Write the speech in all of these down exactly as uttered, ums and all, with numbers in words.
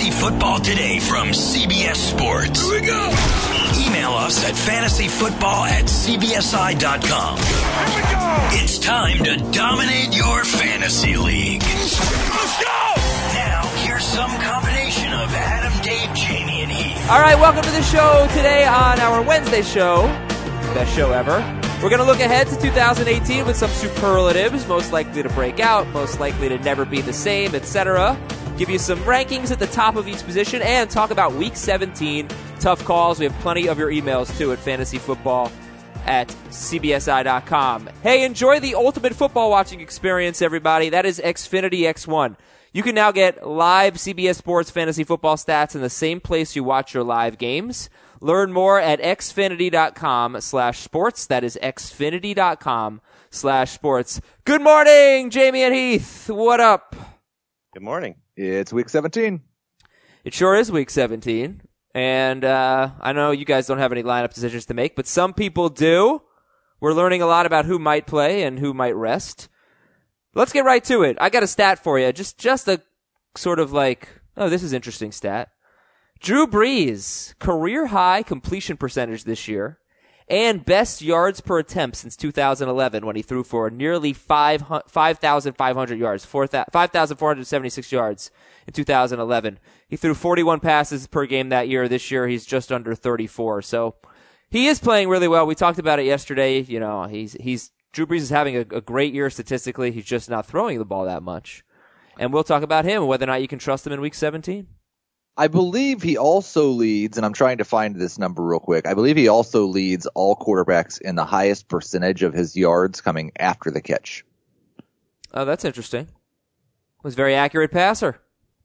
Fantasy Football Today from C B S Sports. Here we go. Email us at fantasyfootball at c b s i dot com. Here we go. It's time to dominate your fantasy league. Let's go. Now, here's some combination of Adam, Dave, Jamie, and Heath. All right, welcome to the show today on our Wednesday show. Best show ever. We're going to look ahead to two thousand eighteen with some superlatives, most likely to break out, most likely to never be the same, et cetera. Give you some rankings at the top of each position and talk about Week seventeen. Tough calls. We have plenty of your emails, too, at fantasyfootball at c b s i dot com. Hey, enjoy the ultimate football watching experience, everybody. That is Xfinity X one. You can now get live C B S Sports fantasy football stats in the same place you watch your live games. Learn more at xfinity.com slash sports. That is xfinity.com slash sports. Good morning, Jamie and Heath. What up? Good morning. It's week seventeen. It sure is week seventeen. And uh, I know you guys don't have any lineup decisions to make, but some people do. We're learning a lot about who might play and who might rest. Let's get right to it. I got a stat for you. Just, just a sort of like, oh, this is interesting stat. Drew Brees, career high completion percentage this year, and best yards per attempt since two thousand eleven when he threw for nearly five thousand five hundred yards, five thousand four hundred seventy-six yards in two thousand eleven. He threw forty-one passes per game that year. This year he's just under thirty-four. So he is playing really well. We talked about it yesterday. You know, he's he's Drew Brees is having a, a great year statistically. He's just not throwing the ball that much. And we'll talk about him and whether or not you can trust him in week seventeen. I believe he also leads, and I'm trying to find this number real quick. I believe he also leads all quarterbacks in the highest percentage of his yards coming after the catch. Oh, that's interesting. Was a very accurate passer.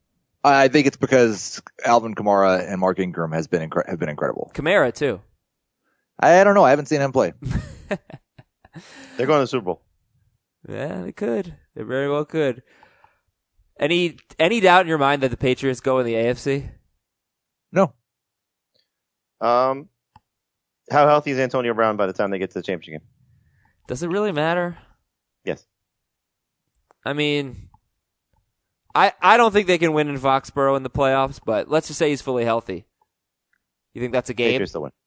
I think it's because Alvin Kamara and Mark Ingram has been incre- have been incredible. Kamara too. I don't know. I haven't seen him play. They're going to the Super Bowl. Yeah, they could. They very well could. Any any doubt in your mind that the Patriots go in the A F C? No. Um, how healthy is Antonio Brown by the time they get to the championship game? Does it really matter? Yes. I mean, I I don't think they can win in Foxborough in the playoffs, but let's just say he's fully healthy. You think that's a game? Patriots still win.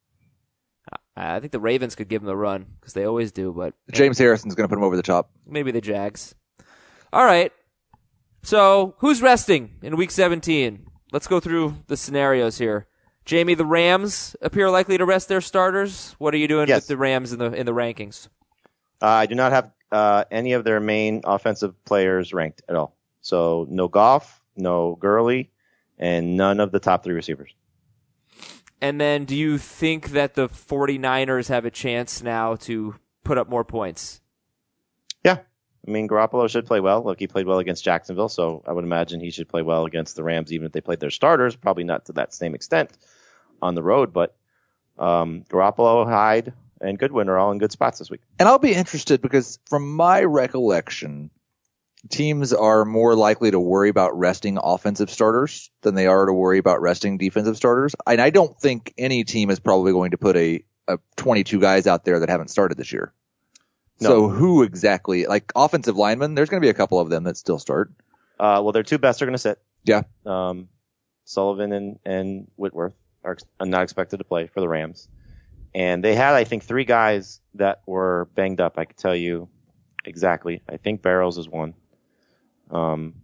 I think the Ravens could give him the run because they always do, but James Harrison's going to put him over the top. Maybe the Jags. All right. So, who's resting in week seventeen? Let's go through the scenarios here. Jamie, the Rams appear likely to rest their starters. What are you doing yes. with the Rams in the in the rankings? Uh, I do not have uh, any of their main offensive players ranked at all. So, no Goff, no Gurley, and none of the top three receivers. And then, do you think that the 49ers have a chance now to put up more points? Yeah. I mean, Garoppolo should play well. Look, he played well against Jacksonville, so I would imagine he should play well against the Rams, even if they played their starters. Probably not to that same extent on the road, but um, Garoppolo, Hyde, and Goodwin are all in good spots this week. And I'll be interested because from my recollection, teams are more likely to worry about resting offensive starters than they are to worry about resting defensive starters. And I don't think any team is probably going to put a, a twenty-two guys out there that haven't started this year. No. So who exactly, like offensive linemen, there's going to be a couple of them that still start. Uh, well, their two best are going to sit. Yeah. Um, Sullivan and, and Whitworth are ex- not expected to play for the Rams. And they had, I think, three guys that were banged up. I could tell you exactly. I think Barrows is one. Um,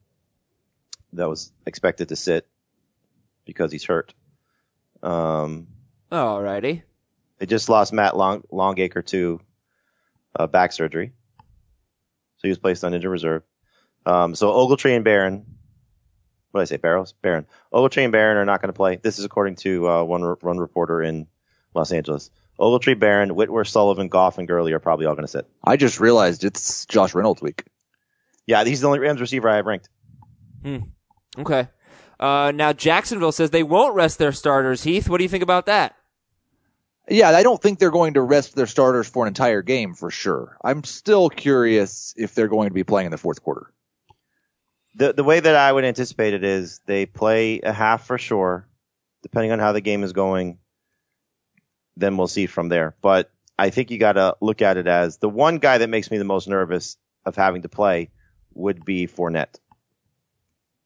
that was expected to sit because he's hurt. Um, all righty. They just lost Matt Long, Longacre to uh, back surgery. So he was placed on injured reserve. Um, so Ogletree and Barron, what did I say? Barrows? Barron. Ogletree and Barron are not going to play. This is according to uh, one run reporter in Los Angeles. Ogletree, Barron, Whitworth, Sullivan, Goff, and Gurley are probably all going to sit. I just realized it's Josh Reynolds week. Yeah, he's the only Rams receiver I have ranked. Hmm. Okay. Uh, now Jacksonville says they won't rest their starters. Heath, what do you think about that? Yeah, I don't think they're going to rest their starters for an entire game for sure. I'm still curious if they're going to be playing in the fourth quarter. The the way that I would anticipate it is they play a half for sure, depending on how the game is going. Then we'll see from there. But I think you got to look at it as the one guy that makes me the most nervous of having to play would be Fournette.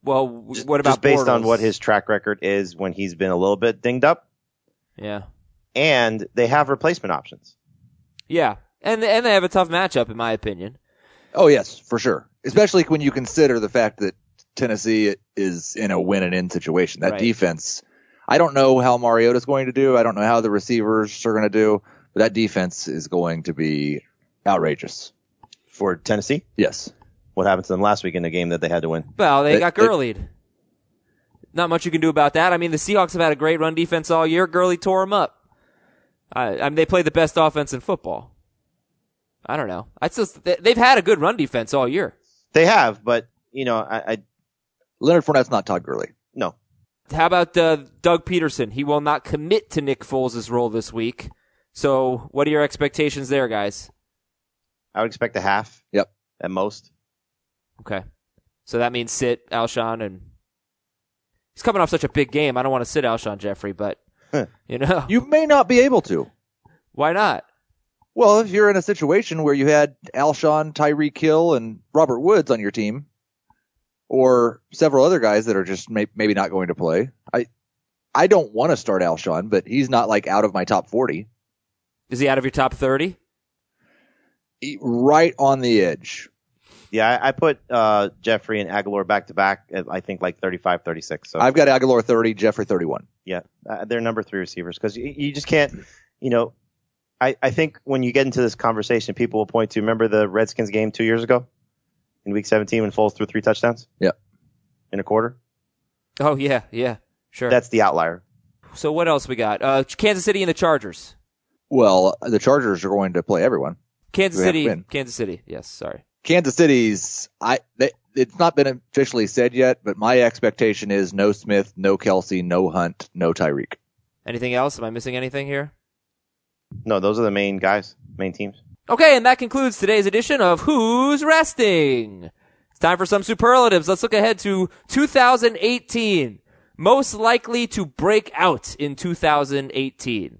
Well, w- what about just based on Bortles? what his track record is when he's been a little bit dinged up? Yeah. And they have replacement options. Yeah. And, and they have a tough matchup, in my opinion. Oh, yes, for sure. Especially when you consider the fact that Tennessee is in a win and in situation. That Right. defense, I don't know how Mariota's going to do. I don't know how the receivers are going to do, but that defense is going to be outrageous. For Tennessee? Yes. What happened to them last week in the game that they had to win? Well, they It- got it- Gurley'd. Not much you can do about that. I mean, the Seahawks have had a great run defense all year. Gurley tore them up. I, I mean, they played the best offense in football. I don't know. I still, they- they've had a good run defense all year. They have, but, you know, I, I Leonard Fournette's not Todd Gurley. no. How about uh, Doug Peterson? He will not commit to Nick Foles' role this week. So what are your expectations there, guys? I would expect a half. Yep. At most. Okay. So that means sit Alshon, and he's coming off such a big game. I don't want to sit Alshon Jeffrey, but, you know, You may not be able to. why not? Well, if you're in a situation where you had Alshon, Tyreek Hill, and Robert Woods on your team, or several other guys that are just may- maybe not going to play, I I don't want to start Alshon, but he's not like out of my top forty. Is he out of your top thirty? He- Right on the edge. Yeah, I, I put uh, Jeffrey and Aguilar back to back at, I think, like thirty-five, thirty-six. So, I've got Aguilar thirty, Jeffrey thirty-one. yeah, uh, they're number three receivers because you, you just can't, you know, I, I think when you get into this conversation, people will point to, remember the Redskins game two years ago in week seventeen when Foles threw three touchdowns? Yep. In a quarter? Oh, yeah, yeah, sure. That's the outlier. So what else we got? Uh, Kansas City and the Chargers. Well, the Chargers are going to play everyone. Kansas We have to City. win. Kansas City. Yes, sorry. Kansas City's, I, they, it's not been officially said yet, but my expectation is no Smith, no Kelsey, no Hunt, no Tyreek. Anything else? Am I missing anything here? No, those are the main guys, main teams. Okay, and that concludes today's edition of Who's Resting? It's time for some superlatives. Let's look ahead to two thousand eighteen. Most likely to break out in two thousand eighteen.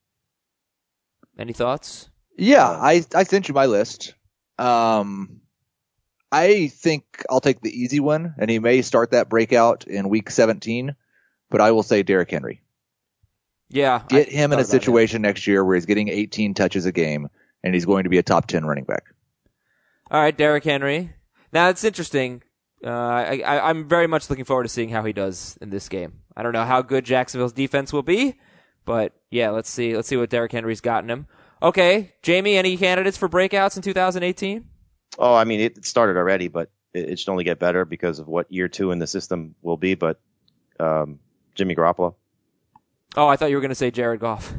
Any thoughts? Yeah, I, I sent you my list. Um, I think I'll take the easy one, and he may start that breakout in week seventeen, but I will say Derrick Henry. Yeah. Get I him in thought a about situation next year where he's getting eighteen touches a game, and he's going to be a top ten running back. it. All right, Derrick Henry. Now, it's interesting. Uh, I, I, I'm very much looking forward to seeing how he does in this game. I don't know how good Jacksonville's defense will be, but yeah, let's see. Let's see what Derrick Henry's gotten him. Okay, Jamie, any candidates for breakouts in two thousand eighteen? Oh, I mean, it started already, but it, it should only get better because of what year two in the system will be. But um, Jimmy Garoppolo. Oh, I thought you were going to say Jared Goff.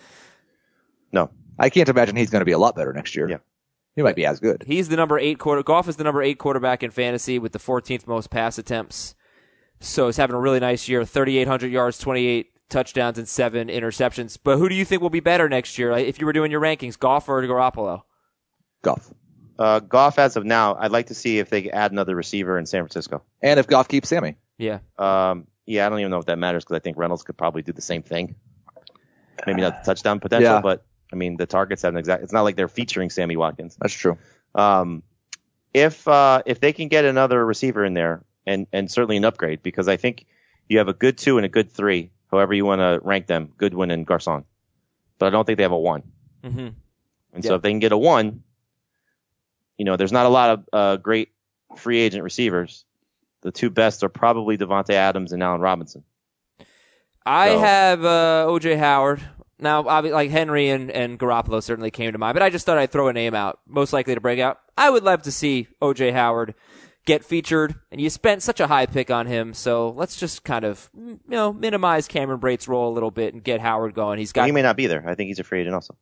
No. I can't imagine he's going to be a lot better next year. Yeah. He might be as good. He's the number eight quarter. Goff is the number eight quarterback in fantasy with the fourteenth most pass attempts. So he's having a really nice year. thirty-eight hundred yards, twenty-eight touchdowns, and seven interceptions. But who do you think will be better next year? If you were doing your rankings, Goff or Garoppolo? Goff. Uh, Goff, as of now, I'd like to see if they add another receiver in San Francisco. And if Goff keeps Sammy. Yeah. Um, yeah, I don't even know if that matters because I think Reynolds could probably do the same thing. Maybe not the touchdown potential, Yeah. but I mean the targets haven't exact. It's not like they're featuring Sammy Watkins. That's true. Um, if uh, if they can get another receiver in there, and and certainly an upgrade, because I think you have a good two and a good three, however you want to rank them, Goodwin and Garcon. But I don't think they have a one. Mm-hmm. And Yeah. so if they can get a one, you know, there's not a lot of uh, great free agent receivers. The two best are probably Devontae Adams and Allen Robinson. I So- have uh, O J Howard. Now, obvi- like Henry and, and Garoppolo certainly came to mind, but I just thought I'd throw a name out. Most likely to break out. I would love to see O J Howard get featured, and you spent such a high pick on him, so let's just kind of, you know, minimize Cameron Brate's role a little bit and get Howard going. He's got He may not be there. I think he's a free agent also.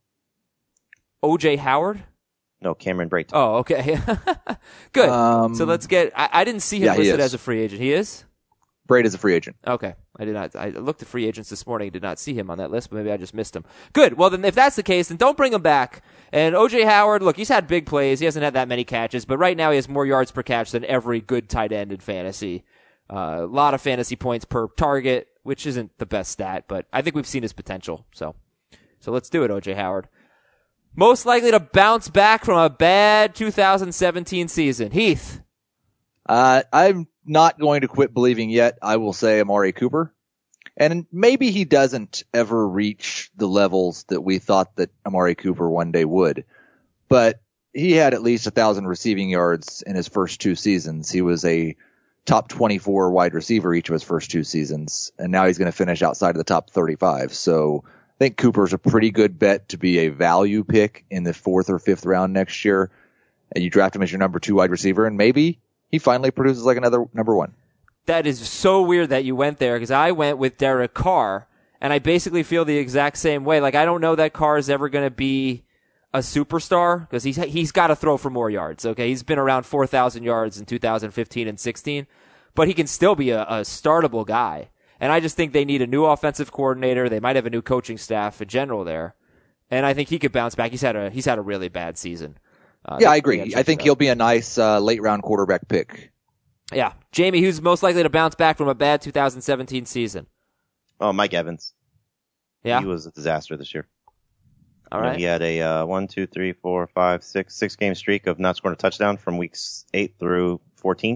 O J Howard? No, Cameron Brate. Oh, okay. Good. Um, so let's get, I, I didn't see him yeah, he listed is. as a free agent. He is? Braid is a free agent. Okay. I did not, I looked at free agents this morning, did not see him on that list, but maybe I just missed him. Good. Well, then if that's the case, then don't bring him back. And O J Howard, look, he's had big plays. He hasn't had that many catches, but right now he has more yards per catch than every good tight end in fantasy. Uh, a lot of fantasy points per target, which isn't the best stat, but I think we've seen his potential. So, so let's do it, O J Howard. Most likely to bounce back from a bad two thousand seventeen season. Heath. Uh, I'm not going to quit believing yet. I will say Amari Cooper. And maybe he doesn't ever reach the levels that we thought that Amari Cooper one day would. But he had at least a thousand receiving yards in his first two seasons. He was a top twenty-four wide receiver each of his first two seasons. And now he's going to finish outside of the top thirty-five. So I think Cooper's a pretty good bet to be a value pick in the fourth or fifth round next year. And you draft him as your number two wide receiver, and maybe he finally produces like another number one. That is so weird that you went there, because I went with Derek Carr, and I basically feel the exact same way. Like, I don't know that Carr is ever going to be a superstar, because he's he's got to throw for more yards. Okay, he's been around four thousand yards in two thousand fifteen and sixteen, but he can still be a, a startable guy. And I just think they need a new offensive coordinator. They might have a new coaching staff in general there, and I think he could bounce back. He's had a he's had a really bad season. Uh, yeah, I agree. I think he'll be a nice uh, late round quarterback pick. Yeah. Jamie, who's most likely to bounce back from a bad two thousand seventeen season? Oh, Mike Evans. Yeah. He was a disaster this year. All you know, right. he had a uh, one, two, three, four, five, six, six game streak of not scoring a touchdown from weeks eight through fourteen.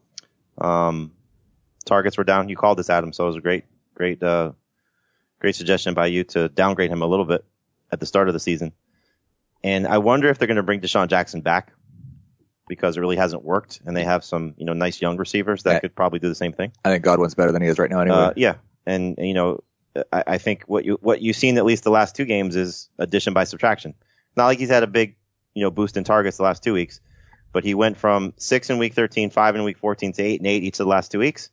Um, targets were down. You called this, Adam, so it was a great, great, uh, great suggestion by you to downgrade him a little bit at the start of the season. And I wonder if they're going to bring Deshaun Jackson back, because it really hasn't worked, and they have some, you know, nice young receivers that Right. could probably do the same thing. I think Godwin's better than he is right now anyway. Uh, yeah, and, and you know, I, I think what you what you've seen at least the last two games is addition by subtraction. Not like he's had a big, you know, boost in targets the last two weeks, but he went from six in week thirteen, five in week fourteen to eight and eight each of the last two weeks,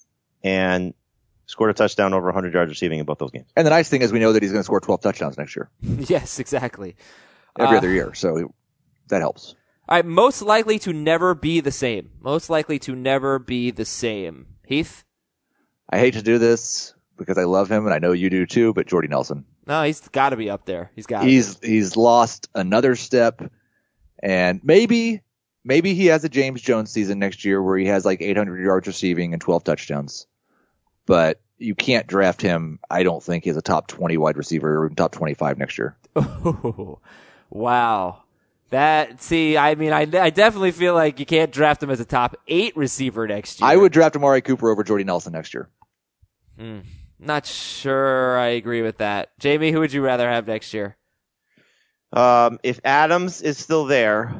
and scored a touchdown over one hundred yards receiving in both those games. And the nice thing is we know that he's going to score twelve touchdowns next year, Yes, exactly. every Uh, other year. So that helps. All right, most likely to never be the same. Most likely to never be the same. Heath? I hate to do this because I love him and I know you do too, but Jordy Nelson. No, he's got to be up there. He's got. He's he's lost another step, and maybe maybe he has a James Jones season next year where he has like eight hundred yards receiving and twelve touchdowns. But you can't draft him, I don't think, as a top twenty wide receiver or top twenty-five next year. Oh, wow. That see, I mean, I, I definitely feel like you can't draft him as a top eight receiver next year. I would draft Amari Cooper over Jordy Nelson next year. Hmm. Not sure I agree with that. Jamie, who would you rather have next year? Um, if Adams is still there,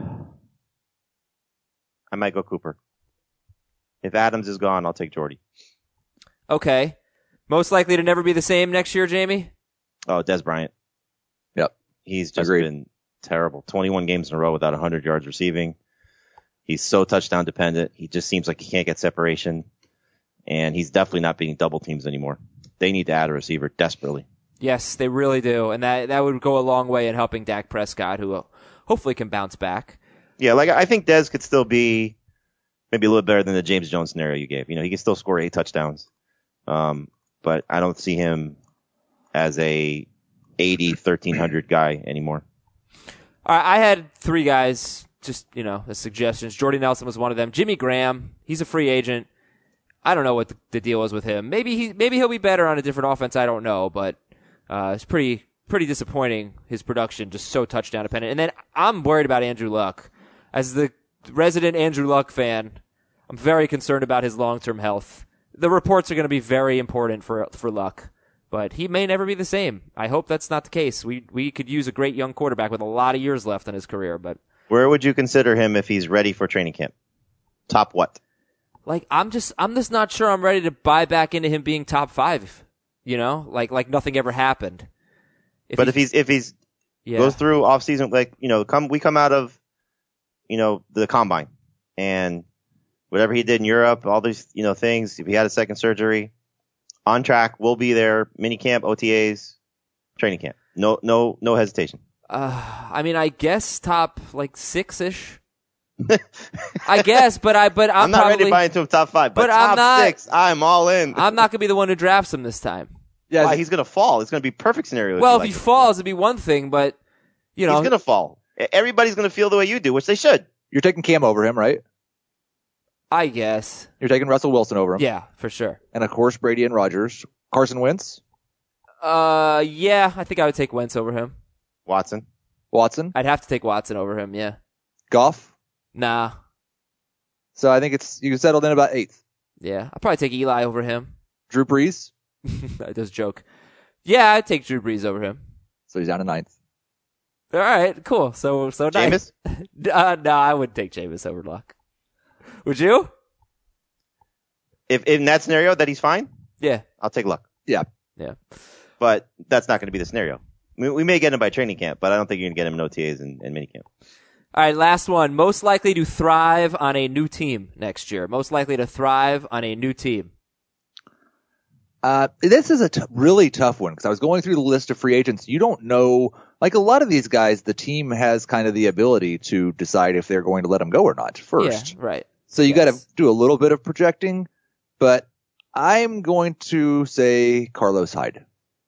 I might go Cooper. If Adams is gone, I'll take Jordy. Okay. Most likely to never be the same next year, Jamie? Oh, Des Bryant. Yep. He's just Agreed. been terrible. twenty-one games in a row without one hundred yards receiving. He's so touchdown dependent. He just seems like he can't get separation. And he's definitely not beating double teams anymore. They need to add a receiver desperately. Yes, they really do. And that, that would go a long way in helping Dak Prescott, who hopefully can bounce back. Yeah, like I think Dez could still be maybe a little better than the James Jones scenario you gave. You know, he can still score eight touchdowns. Um, but I don't see him as a eighty, thirteen hundred guy anymore. All right, I had three guys, just, you know, as suggestions. Jordy Nelson was one of them. Jimmy Graham, he's a free agent. I don't know what the, the deal is with him. Maybe he, maybe he'll be better on a different offense. I don't know, but uh, it's pretty, pretty disappointing. His production just so touchdown dependent. And then I'm worried about Andrew Luck. As the resident Andrew Luck fan, I'm very concerned about his long-term health. The reports are going to be very important for for Luck, but he may never be the same. I hope that's not the case. We we could use a great young quarterback with a lot of years left in his career, but Where would you consider him if he's ready for training camp? Top what? like I'm just I'm just not sure I'm ready to buy back into him being top five. You know, like like nothing ever happened. If But he- if he's if he's yeah. goes through off season, like, you know, come we come out of, you know, the combine, and whatever he did in Europe, all these, you know, things, if he had a second surgery, on track, we'll be there, mini camp, O T As, training camp. No no no hesitation. Uh, I mean, I guess top like six ish. I guess, but I but I'm, I'm, not probably, ready to buy into a top five, but, but I'm top not- six, I'm all in. I'm not gonna be the one who drafts him this time. Yeah, Why? He's gonna fall. It's gonna be perfect scenario. Well, you if like he it. falls, it'd be one thing, but you know, he's gonna fall. Everybody's gonna feel the way you do, which they should. you're taking Cam over him, right? I guess, You're taking Russell Wilson over him. yeah, for sure. And of course, Brady and Rodgers. Carson Wentz, Uh, yeah, I think I would take Wentz over him. So I think it's you settled in about eighth. Yeah, I'll probably take Eli over him. Drew Brees. I just joke. Yeah, I'd take Drew Brees over him. So he's down to ninth. All right, cool. So, so nice. Jameis? Uh, no, I wouldn't take Jameis over Luck. Would you? If in that scenario that he's fine, Yeah. I'll take Luck. Yeah. Yeah. But that's not going to be the scenario. We, we may get him by training camp, but I don't think you're going to get him in O T As and, and minicamp. All right, last one. Most likely to thrive on a new team next year. Most likely to thrive on a new team. Uh, this is a t- really tough one because I was going through the list of free agents. You don't know, like a lot of these guys, the team has kind of the ability to decide if they're going to let them go or not first. Yeah, right. So you Yes. got to do a little bit of projecting, but I'm going to say Carlos Hyde.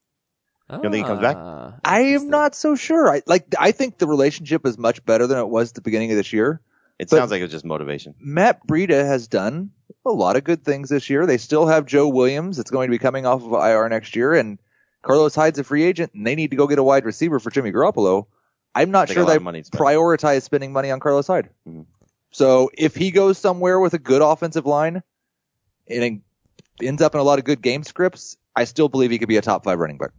You don't think he comes back? I am not so sure. I like. I think the relationship is much better than it was at the beginning of this year. It But- sounds like it was just motivation. Matt Breida has done a lot of good things this year. They still have Joe Williams that's going to be coming off of I R next year, and Carlos Hyde's a free agent, and they need to go get a wide receiver for Jimmy Garoppolo. I'm not They got sure a lot they of money to spend. prioritize spending money on Carlos Hyde. Mhm. So if he goes somewhere with a good offensive line and ends up in a lot of good game scripts, I still believe he could be a top five running back.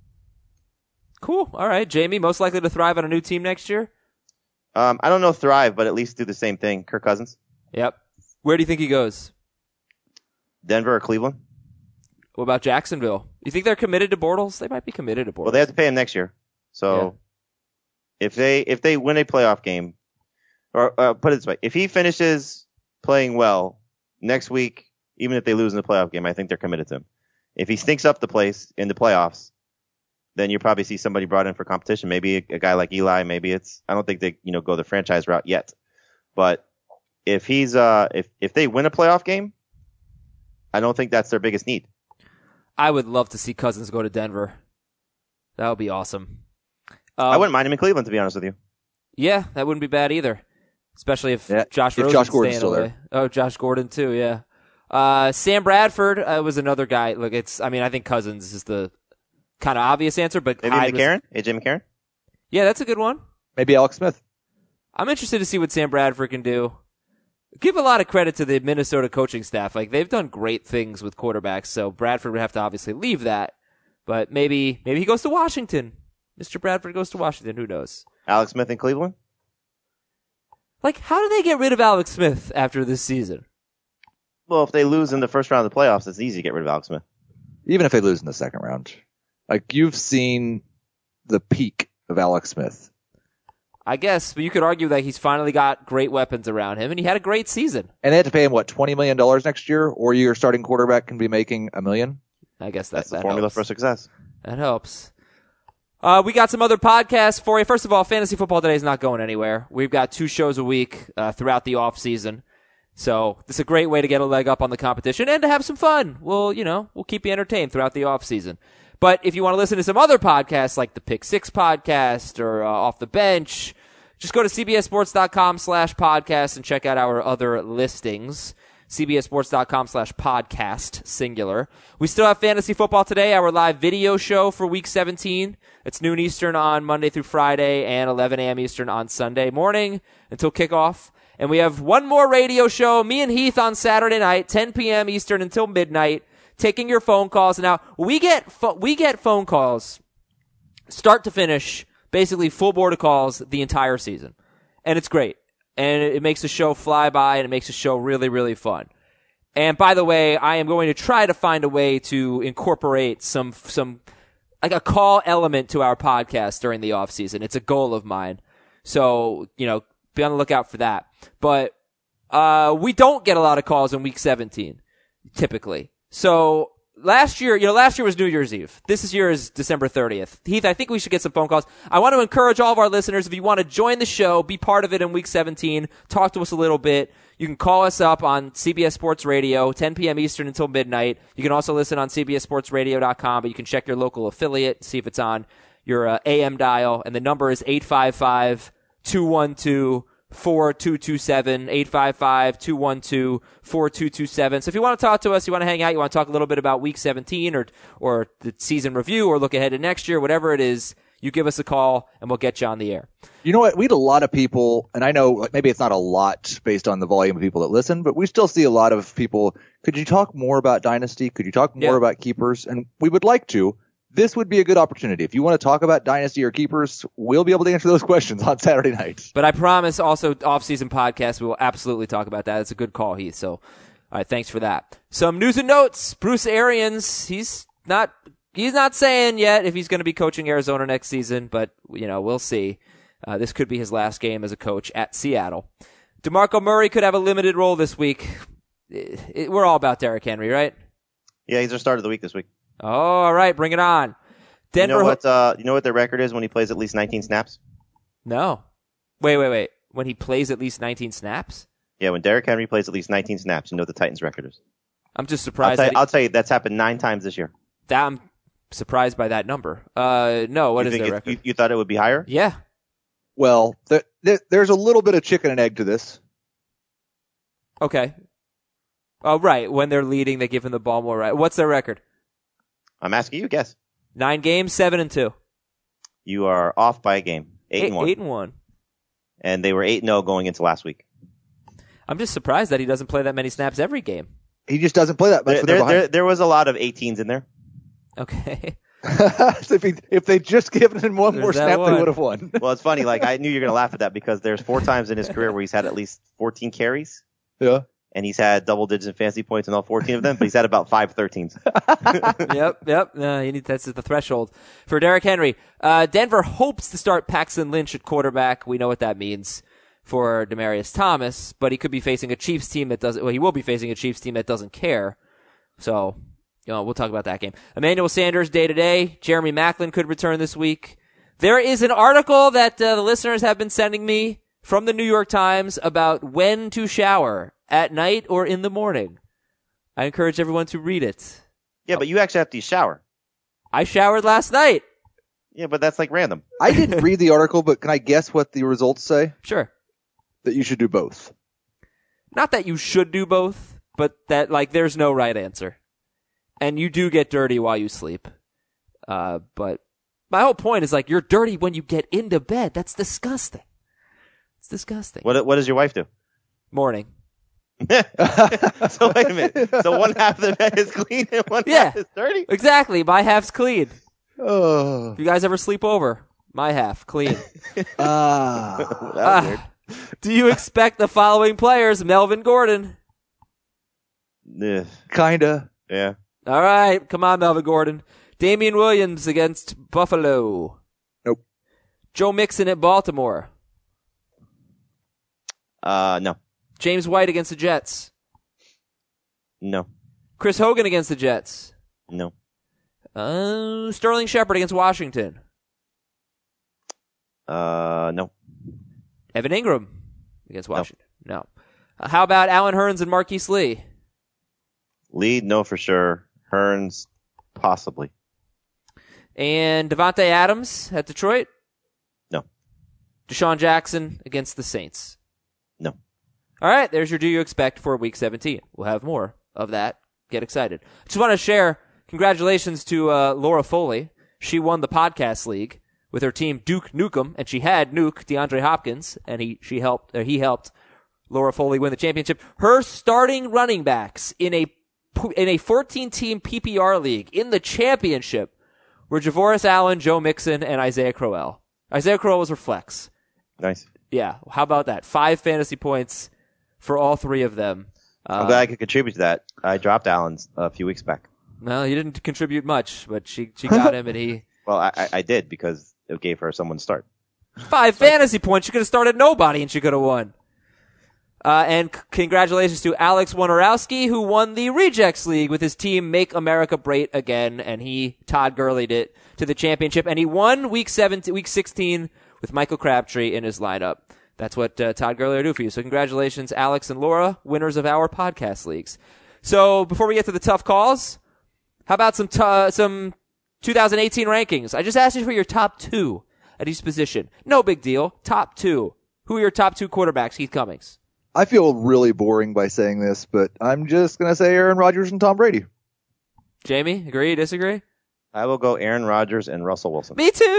Cool. All right, Jamie. Most likely to thrive on a new team next year. Um, I don't know thrive, but at least do the same thing. Kirk Cousins, Yep. Where do you think he goes? Denver or Cleveland? What about Jacksonville? You think they're committed to Bortles? They might be committed to Bortles. Well, they have to pay him next year. So if they if they win a playoff game, or uh, put it this way, if he finishes playing well next week, even if they lose in the playoff game, I think they're committed to him. If he stinks up the place in the playoffs, then you probably see somebody brought in for competition. Maybe a, a guy like Eli. Maybe it's I don't think they you know go the franchise route yet, but if he's uh if if they win a playoff game, I don't think that's their biggest need. I would love to see Cousins go to Denver. That would be awesome. Um, I wouldn't mind him in Cleveland, to be honest with you. Yeah, that wouldn't be bad either. Especially if Yeah, Josh if Rosen's Josh Gordon's staying still away. Oh, Josh Gordon too, yeah. Uh, Sam Bradford uh, was another guy. Look, it's, I mean, I think Cousins is the kind of obvious answer, but Maybe Hyde was- McCarron, A J McCarron. yeah, that's a good one. Maybe Alex Smith. I'm interested to see what Sam Bradford can do. Give a lot of credit to the Minnesota coaching staff. Like, they've done great things with quarterbacks, so Bradford would have to obviously leave that. But maybe, maybe he goes to Washington. Mister Bradford goes to Washington. Who knows? Alex Smith in Cleveland. Like, how do they get rid of Alex Smith after this season? Well, if they lose in the first round of the playoffs, it's easy to get rid of Alex Smith. Even if they lose in the second round. Like, you've seen the peak of Alex Smith. I guess, but you could argue that he's finally got great weapons around him, and he had a great season. And they had to pay him, what, twenty million dollars next year? Or your starting quarterback can be making a million? I guess that, That's the that formula helps. for success. That helps. Uh, we got some other podcasts for you. First of all, Fantasy Football Today is not going anywhere. We've got two shows a week uh, throughout the off season. So this is a great way to get a leg up on the competition and to have some fun. We'll, you know, we'll keep you entertained throughout the off season. But if you want to listen to some other podcasts like the Pick Six podcast or uh, Off the Bench, just go to cbssports.com slash podcast and check out our other listings. cbssports.com slash podcast, singular. We still have Fantasy Football Today, our live video show for week seventeen. It's noon Eastern on Monday through Friday and eleven a.m. Eastern on Sunday morning until kickoff. And we have one more radio show, me and Heath on Saturday night, ten p.m. Eastern until midnight, taking your phone calls. Now, we get fo- we get phone calls start to finish, basically full board of calls the entire season. And it's great. And it makes the show fly by, and it makes the show really, really fun. And by the way, I am going to try to find a way to incorporate some, some, like a call element to our podcast during the off season. It's a goal of mine. So, you know, be on the lookout for that. But, uh, we don't get a lot of calls in week seventeen, typically. So, last year, you know, last year was New Year's Eve. This year is December thirtieth. Heath, I think we should get some phone calls. I want to encourage all of our listeners, if you want to join the show, be part of it in week seventeen, talk to us a little bit. You can call us up on C B S Sports Radio, ten p.m. Eastern until midnight. You can also listen on c b s sports radio dot com, but you can check your local affiliate, see if it's on your uh, A M dial, and the number is eight five five, two one two, four two two seven, eight five five, two one two, four two two seven. So if you want to talk to us, you want to hang out, you want to talk a little bit about week seventeen or or the season review or look ahead to next year, whatever it is, you give us a call and we'll get you on the air. You know what? We had a lot of people, and I know like, maybe it's not a lot based on the volume of people that listen, but we still see a lot of people. Could you talk more about Dynasty? Could you talk more Yeah. about keepers? And we would like to. This would be a good opportunity. If you want to talk about Dynasty or keepers, we'll be able to answer those questions on Saturday night. But I promise also off-season podcast, we will absolutely talk about that. It's a good call, Heath. So, all right, thanks for that. Some news and notes. Bruce Arians, he's not he's not saying yet if he's going to be coaching Arizona next season, but, you know, we'll see. Uh, this could be his last game as a coach at Seattle. DeMarco Murray could have a limited role this week. It, it, we're all about Derrick Henry, right? Yeah, he's our start of the week this week. Oh, all right, bring it on. Denver. You know what? Uh, you know what their record is when he plays at least nineteen snaps? No. Wait, wait, wait. When he plays at least nineteen snaps? Yeah, when Derrick Henry plays at least nineteen snaps, you know what the Titans' record is. I'm just I'll surprised. tell, you, that he- I'll tell you, that's happened nine times this year. that I'm surprised by that number. Uh, no, what you is think their it- record? You, you thought it would be higher? Yeah. Well, there, there, there's a little bit of chicken and egg to this. Okay. Oh, right. When they're leading, they give him the ball more. Right. What's their record? I'm asking you, guess. Nine games, seven and two. You are off by a game, eight, and one, Eight and one. and they were eight and zero going into last week. I'm just surprised that he doesn't play that many snaps every game. He just doesn't play that much. There, when they're there, behind. there, there was a lot of eighteens in there. Okay. So if, he, if they just given him one There's more that snap, one. they would have won. Well, it's funny. Like I knew you were gonna laugh at that because there's four times in his career where he's had at least fourteen carries, Yeah. and he's had double digits in fantasy points in all fourteen of them, but he's had about five thirteens. yep, yep. Uh, you need that's the threshold for Derrick Henry. Uh, Denver hopes to start Paxton Lynch at quarterback. We know what that means for Demaryius Thomas, but he could be facing a Chiefs team that doesn't. Well, he will be facing a Chiefs team that doesn't care. So, you know, we'll talk about that game. Emmanuel Sanders day to day. Jeremy Maclin could return this week. There is an article that uh, the listeners have been sending me from the New York Times about when to shower, at night or in the morning. I encourage everyone to read it. Yeah, but you actually have to shower. I showered last night. Yeah, but that's like random. I didn't read the article, but can I guess what the results say? Sure. That you should do both. Not that you should do both, but that, like, there's no right answer. And you do get dirty while you sleep. Uh, but my whole point is, like, you're dirty when you get into bed. That's disgusting. It's disgusting. What What does your wife do? Morning. So wait a minute. So one half of the bed is clean and one Yeah. half is dirty? Exactly. My half's clean. Oh. If you guys ever sleep over, my half, clean. Ah. That was Ah. weird. Do you expect the following players? Melvin Gordon. Ugh. Kinda. Yeah. All right. Come on, Melvin Gordon. Damian Williams against Buffalo. Nope. Joe Mixon at Baltimore. Uh, no. James White against the Jets. No. Chris Hogan against the Jets. No. Uh, Sterling Shepard against Washington. Uh, no. Evan Ingram against Washington. No. Uh, how about Alan Hearns and Marquise Lee? Lead, no for sure. Hearns, possibly. And Devontae Adams at Detroit? No. Deshaun Jackson against the Saints. No. All right, there's your Do You Expect for Week seventeen. We'll have more of that. Get excited. Just want to share congratulations to uh, Laura Foley. She won the podcast league with her team Duke Nukem, and she had Nuke, DeAndre Hopkins, and he she helped or he helped Laura Foley win the championship. Her starting running backs in a in a fourteen-team P P R league in the championship were Javoris Allen, Joe Mixon, and Isaiah Crowell. Isaiah Crowell was her flex. Nice. Yeah, how about that? Five fantasy points for all three of them. I'm Uh, glad I could contribute to that. I dropped Allen's a few weeks back. No, he didn't contribute much, but she she got him, and he Well, I, I, I did because it gave her someone to start. five fantasy points. She could have started nobody, and she could have won. Uh, and c- congratulations to Alex Wojnarowski, who won the Rejects League with his team Make America Great Again, and he Todd Gurley'd it to the championship, and he won week seventeen, week sixteen with Michael Crabtree in his lineup. That's what uh, Todd Gurley will do for you. So congratulations, Alex and Laura, winners of our podcast leagues. So before we get to the tough calls, how about some t- some two thousand eighteen rankings? I just asked you for your top two at each position. No big deal. Top two. Who are your top two quarterbacks, Heath Cummings? I feel really boring by saying this, but I'm just going to say Aaron Rodgers and Tom Brady. Jamie, agree, disagree? I will go Aaron Rodgers and Russell Wilson. Me too!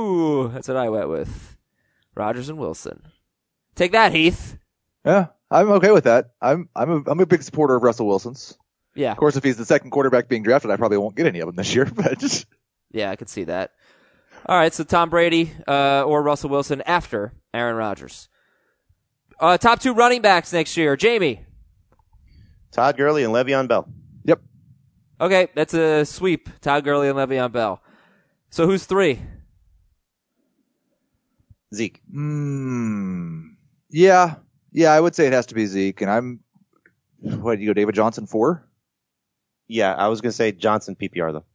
two. That's what I went with. Rodgers and Wilson. Take that, Heath. Yeah, I'm okay with that. I'm I'm a, I'm a big supporter of Russell Wilson's. Yeah. Of course, if he's the second quarterback being drafted, I probably won't get any of them this year. But just... yeah, I could see that. All right, so Tom Brady uh, or Russell Wilson after Aaron Rodgers. Uh, top two running backs next year. Jamie. Todd Gurley and Le'Veon Bell. Yep. Okay, that's a sweep. Todd Gurley and Le'Veon Bell. So who's three? Zeke. Hmm. Yeah. Yeah, I would say it has to be Zeke. And I'm, what did you go, David Johnson four? Yeah, I was going to say Johnson P P R, though.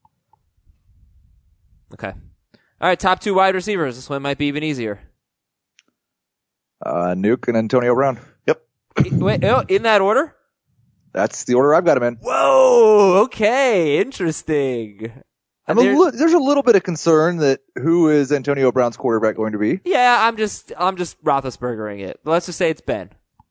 Okay. All right, top two wide receivers. This one might be even easier. Uh, Nuke and Antonio Brown. Yep. Wait, oh, in that order? That's the order I've got him in. Whoa, okay, interesting. I'm a There- li- there's a little bit of concern that who is Antonio Brown's quarterback going to be? Yeah, I'm just I'm just Roethlisbergering it. Let's just say it's Ben.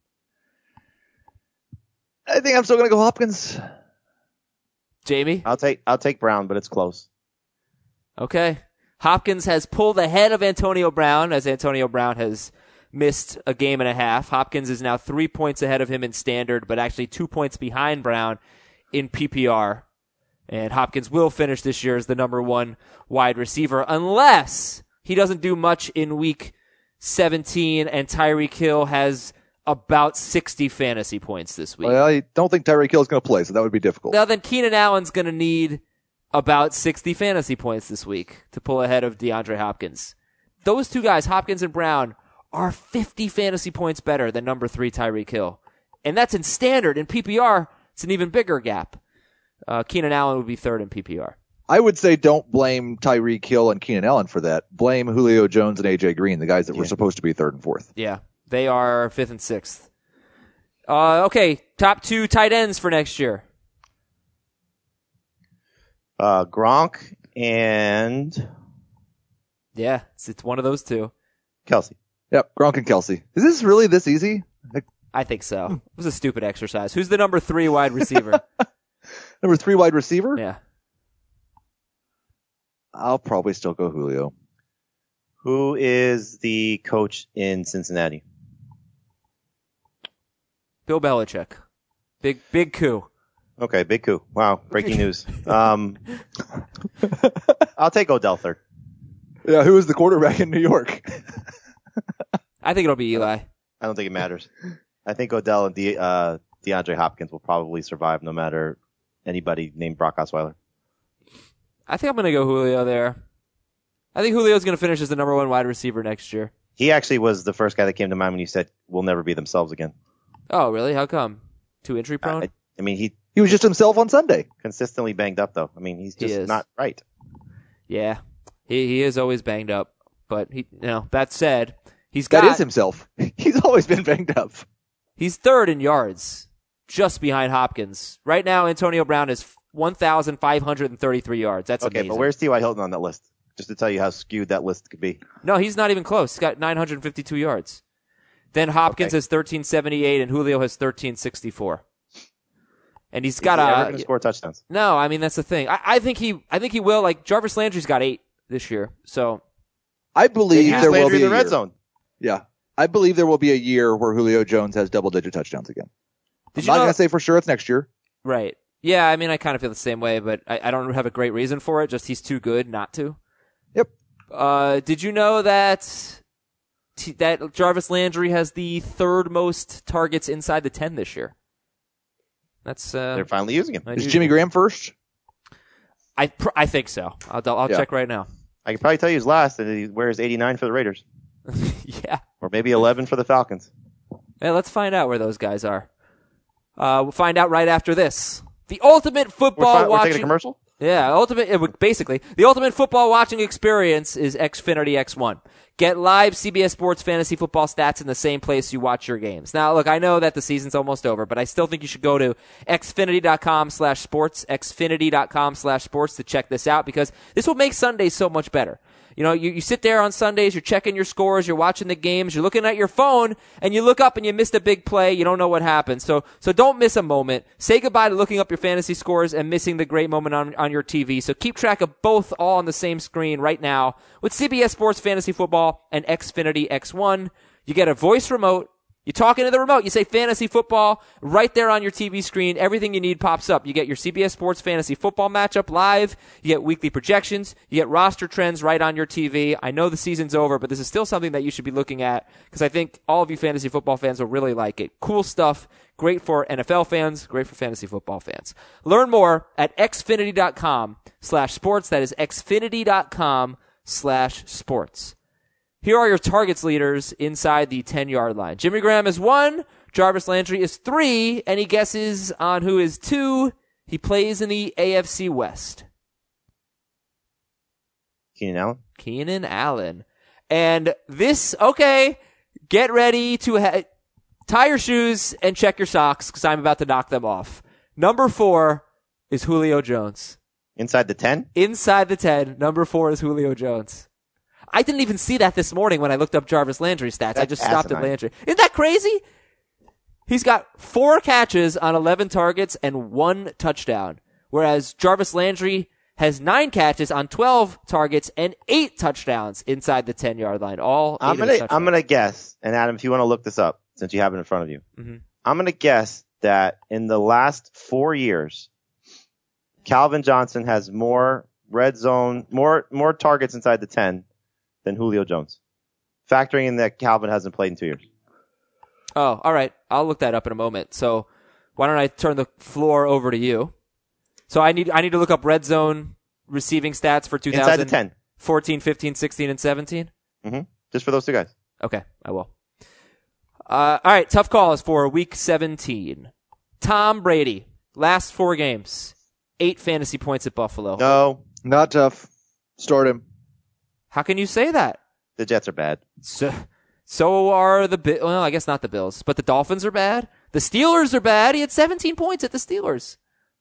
I think I'm still going to go Hopkins. Jamie? I'll take I'll take Brown, but it's close. Okay. Hopkins has pulled ahead of Antonio Brown as Antonio Brown has missed a game and a half. Hopkins is now three points ahead of him in standard, but actually two points behind Brown in P P R. And Hopkins will finish this year as the number one wide receiver unless he doesn't do much in week seventeen and Tyreek Hill has about sixty fantasy points this week. Well, I don't think Tyreek Hill is going to play, so that would be difficult. Now then Keenan Allen's going to need about sixty fantasy points this week to pull ahead of DeAndre Hopkins. Those two guys, Hopkins and Brown, are fifty fantasy points better than number three Tyreek Hill. And that's in standard. In P P R, it's an even bigger gap. Uh, Keenan Allen would be third in P P R. I would say don't blame Tyreek Hill and Keenan Allen for that. Blame Julio Jones and A J Green, the guys that were supposed to be third and fourth. Yeah, they are fifth and sixth. Uh, okay, top two tight ends for next year. Uh, Gronk and Yeah, it's, it's one of those two. Kelsey. Yep, Gronk and Kelsey. Is this really this easy? Like, I think so. It was a stupid exercise. Who's the number three wide receiver? number three wide receiver? Yeah. I'll probably still go Julio. Who is the coach in Cincinnati? Bill Belichick. Big, big coup. Okay, big coup. Wow, breaking news. Um, I'll take Odell third. Yeah, who is the quarterback in New York? I think it'll be Eli. I don't think it matters. I think Odell and De, uh, DeAndre Hopkins will probably survive no matter anybody named Brock Osweiler. I think I'm going to go Julio there. I think Julio's going to finish as the number one wide receiver next year. He actually was the first guy that came to mind when you said, we'll never be themselves again. Oh, really? How come? Too injury prone? I, I mean, he He was just himself on Sunday. consistently banged up, though. I mean, he's He just is. not right. Yeah. He he is always banged up. But he, you know, that said, he's got, That is himself. He's always been banged up. he's third in yards, just behind Hopkins. Right now, Antonio Brown is one thousand five hundred thirty-three yards. That's Okay, amazing. but where's T Y. Hilton on that list? Just to tell you how skewed that list could be. No, he's not even close. He's got nine hundred fifty-two yards. Then Hopkins Okay. has thirteen seventy-eight and Julio has thirteen sixty-four. And he's Is got he ever a going to score touchdowns? no. I mean that's the thing. I, I think he I think he will. Like Jarvis Landry's got eight this year. So I believe Use there will Landry be in a the red year. zone. Yeah. I believe there will be a year where Julio Jones has double-digit touchdowns again. did I'm you not know? going to say for sure it's next year. Right. Yeah. I mean I kind of feel the same way, but I, I don't have a great reason for it. Just he's too good not to. Yep. Uh, did you know that t- that Jarvis Landry has the third most targets inside the ten this year? That's uh, They're finally using him. I Is do- Jimmy Graham first? I pr- I think so. I'll I'll Yeah. check right now. I can probably tell you his last, and he wears eighty-nine for the Raiders. Yeah. Or maybe eleven for the Falcons. Yeah, let's find out where those guys are. Uh, we'll find out right after this. The ultimate We're, football fi- we're watching. taking a commercial? Yeah, ultimate. It would, basically, the ultimate football watching experience is Xfinity X one. Get live C B S Sports fantasy football stats in the same place you watch your games. Now, look, I know that the season's almost over, but I still think you should go to xfinity.com slash sports, xfinity.com slash sports to check this out because this will make Sundays so much better. You know, you, you sit there on Sundays, you're checking your scores, you're watching the games, you're looking at your phone, and you look up and you missed a big play. You don't know what happened. So, so don't miss a moment. Say goodbye to looking up your fantasy scores and missing the great moment on, on your T V. So keep track of both all on the same screen right now with C B S Sports Fantasy Football and Xfinity X one. You get a voice remote. You talk into the remote. You say fantasy football right there on your T V screen. Everything you need pops up. You get your C B S Sports Fantasy Football matchup live. You get weekly projections. You get roster trends right on your T V. I know the season's over, but this is still something that you should be looking at because I think all of you fantasy football fans will really like it. Cool stuff. Great for N F L fans. Great for fantasy football fans. Learn more at xfinity.com slash sports. That is xfinity.com slash sports. Here are your targets leaders inside the ten-yard line. Jimmy Graham is one. Jarvis Landry is three. Any guesses on who is two? He plays in the A F C West. Keenan Allen. Keenan Allen. And this, okay, get ready to ha- tie your shoes and check your socks because I'm about to knock them off. Number four is Julio Jones. Inside the ten? Inside the ten, number four is Julio Jones. I didn't even see that this morning when I looked up Jarvis Landry stats. That's I just stopped asinine. at Landry. Isn't that crazy? He's got four catches on eleven targets and one touchdown, whereas Jarvis Landry has nine catches on twelve targets and eight touchdowns inside the ten-yard line. All eight I'm of his gonna touchdowns. I'm gonna guess, and Adam, if you want to look this up, since you have it in front of you, Mhm. I'm gonna guess that in the last four years, Calvin Johnson has more red zone, more more targets inside the ten than Julio Jones, factoring in that Calvin hasn't played in two years. Oh, all right. I'll look that up in a moment. So why don't I turn the floor over to you? So I need I need to look up red zone receiving stats for Inside the ten. twenty fourteen, fifteen, sixteen, and seventeen. Mm-hmm. Just for those two guys. Okay, I will. Uh, all right, tough calls for week seventeen. Tom Brady, last four games, eight fantasy points at Buffalo. No, Not tough. Start him. How can you say that? the Jets are bad. So, so are the Bills. Well, I guess not the Bills, but the Dolphins are bad. The Steelers are bad. He had seventeen points at the Steelers.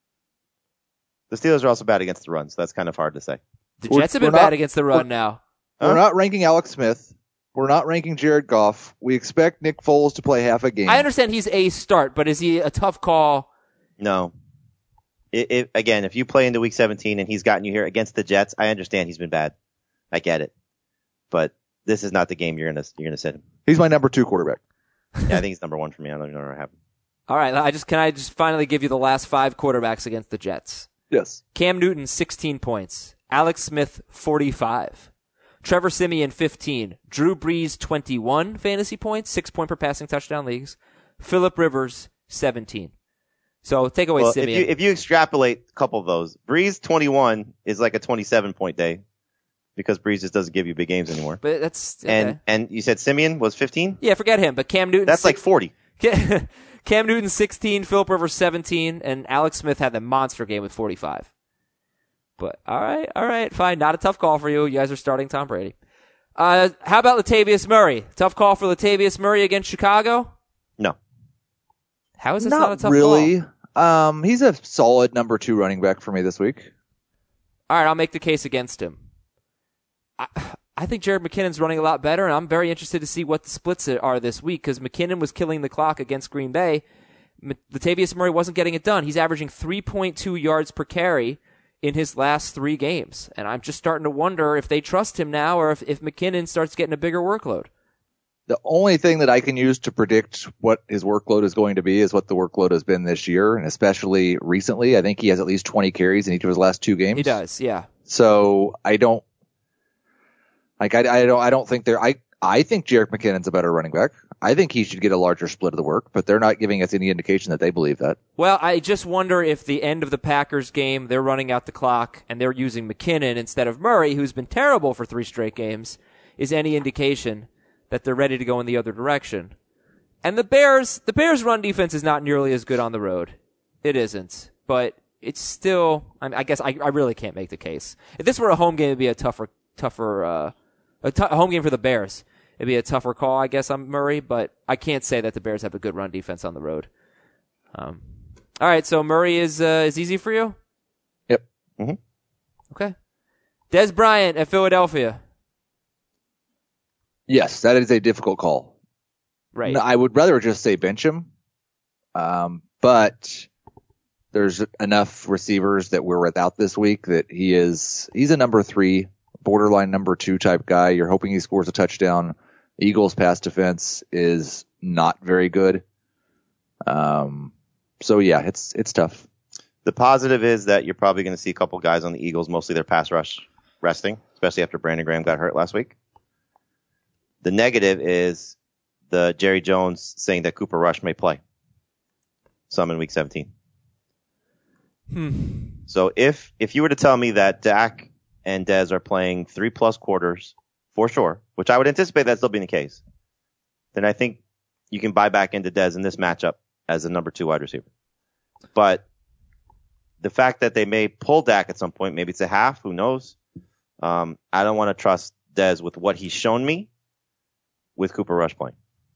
The Steelers are also bad against the run, so that's kind of hard to say. The We're- Jets have been we're not- bad against the run now. Huh? We're not ranking Alex Smith. We're not ranking Jared Goff. We expect Nick Foles to play half a game. I understand he's a start, but is he a tough call? No. It, it, again, if you play into week seventeen and he's gotten you here against the Jets, I understand he's been bad. I get it. But this is not the game you're gonna you're gonna sit him. He's my number two quarterback. Yeah, I think he's number one for me. I don't even know what happened. All right, I just can I just finally give you the last five quarterbacks against the Jets. Yes. Cam Newton, sixteen points. Alex Smith, forty-five. Trevor Siemian, fifteen. Drew Brees, twenty-one fantasy points, six point per passing touchdown leagues. Phillip Rivers, seventeen. So take away Well, if Siemian. you if you extrapolate a couple of those, Breeze twenty-one is like a twenty-seven point day because Breeze just doesn't give you big games anymore. but that's okay. And and you said Simeon was fifteen? yeah, forget him. But Cam Newton, That's like forty. Cam Newton, sixteen. Phillip Rivers, seventeen, and Alex Smith had the monster game with forty-five. But all right, all right, fine. Not a tough call for you. You guys are starting Tom Brady. Uh, how about Latavius Murray? Tough call for Latavius Murray against Chicago? No. How is this not, Not a tough really. call? Um, he's a solid number two running back for me this week. All right, I'll make the case against him. I, I think Jared McKinnon's running a lot better, and I'm very interested to see what the splits are this week because McKinnon was killing the clock against Green Bay. M- Latavius Murray wasn't getting it done. He's averaging three point two yards per carry in his last three games, and I'm just starting to wonder if they trust him now or if, if McKinnon starts getting a bigger workload. The only thing that I can use to predict what his workload is going to be is what the workload has been this year, and especially recently. I think he has at least twenty carries in each of his last two games. He does, yeah. So I don't like. I, I don't. I don't think they're. I I think Jerick McKinnon's a better running back. I think he should get a larger split of the work, but they're not giving us any indication that they believe that. Well, I just wonder if the end of the Packers game, they're running out the clock and they're using McKinnon instead of Murray, who's been terrible for three straight games, is any indication that they're ready to go in the other direction. And the Bears, the Bears' run defense is not nearly as good on the road. It isn't, but it's still. I, I guess I, I really can't make the case. If this were a home game, it'd be a tougher, tougher, uh, a, t- a home game for the Bears. It'd be a tougher call, I guess, on Murray, but I can't say that the Bears have a good run defense on the road. Um, all right, so Murray is uh, is easy for you? Yep. Mm-hmm. Okay. Des Bryant at Philadelphia. Yes, that is a difficult call. Right. No, I would rather just say bench him. Um, but there's enough receivers that we're without this week that he is, he's a number three, borderline number two type guy. You're hoping he scores a touchdown. Eagles pass defense is not very good. Um, so yeah, it's, it's tough. The positive is that you're probably going to see a couple guys on the Eagles, mostly their pass rush resting, especially after Brandon Graham got hurt last week. The negative is the Jerry Jones saying that Cooper Rush may play some in week seventeen. Hmm. So if, if you were to tell me that Dak and Dez are playing three plus quarters for sure, which I would anticipate that still being the case, then I think you can buy back into Dez in this matchup as a number two wide receiver. But the fact that they may pull Dak at some point, maybe it's a half, who knows? Um, I don't want to trust Dez with what he's shown me with Cooper Rush playing.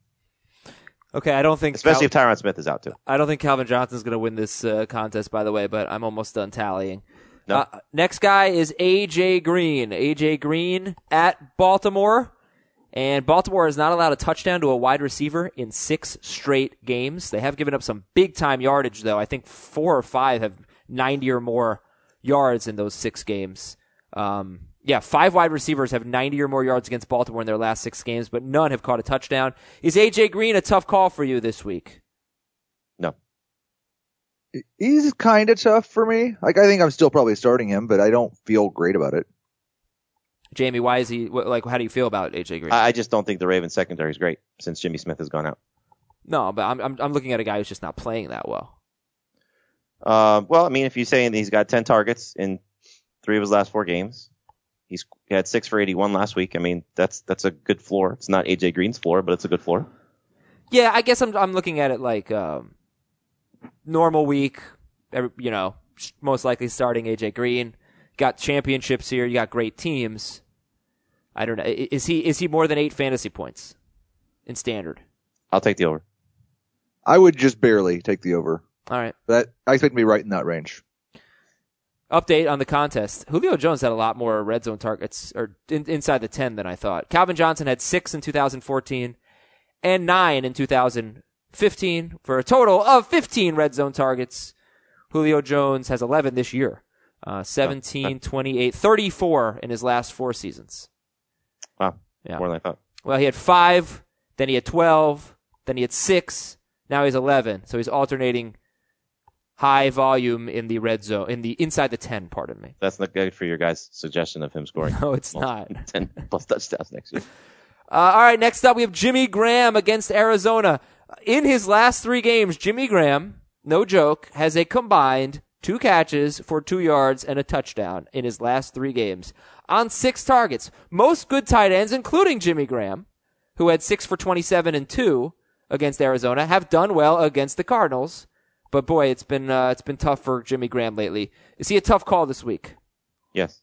Okay, I don't think Especially Cal- if Tyron Smith is out too. I don't think Calvin Johnson's going to win this uh, contest, by the way, but I'm almost done tallying. No. Uh, next guy is A J Green. A J Green at Baltimore. And Baltimore has not allowed a touchdown to a wide receiver in six straight games. They have given up some big-time yardage, though. I think four or five have ninety or more yards in those six games. Um, yeah, five wide receivers have ninety or more yards against Baltimore in their last six games, but none have caught a touchdown. Is A J Green a tough call for you this week? No. He's kind of tough for me. Like, I think I'm still probably starting him, but I don't feel great about it. Jamie, why is he, like, how do you feel about A J Green? I just don't think the Ravens secondary is great since Jimmy Smith has gone out. No, but I'm, I'm, I'm looking at a guy who's just not playing that well. Uh, well, I mean, if you're saying that he's got ten targets in three of his last four games, he's he had six for eighty-one last week. I mean, that's that's a good floor. It's not A J Green's floor, but it's a good floor. Yeah, I guess I'm I'm looking at it like um, normal week. Every, you know, most likely starting A J Green. Got championships here. You got great teams. I don't know. Is he is he more than eight fantasy points in standard? I'll take the over. I would just barely take the over. All right. That I expect to be right in that range. Update on the contest. Julio Jones had a lot more red zone targets or in, inside the ten than I thought. Calvin Johnson had six in two thousand fourteen and nine in two thousand fifteen for a total of fifteen red zone targets. Julio Jones has eleven this year. Uh, seventeen, twenty-eight, thirty-four in his last four seasons. Wow. Yeah. More than I thought. Well, he had five, then he had twelve, then he had six, now he's eleven. So he's alternating high volume in the red zone, in the inside the ten, pardon me. That's not good for your guys' suggestion of him scoring. No, it's not. ten plus touchdowns next year. Uh, all right, next up we have Jimmy Graham against Arizona. In his last three games, Jimmy Graham, no joke, has a combined two catches for two yards and a touchdown in his last three games on six targets. Most good tight ends, including Jimmy Graham, who had six for twenty-seven and two against Arizona, have done well against the Cardinals. But boy, it's been uh, it's been tough for Jimmy Graham lately. Is he a tough call this week? Yes.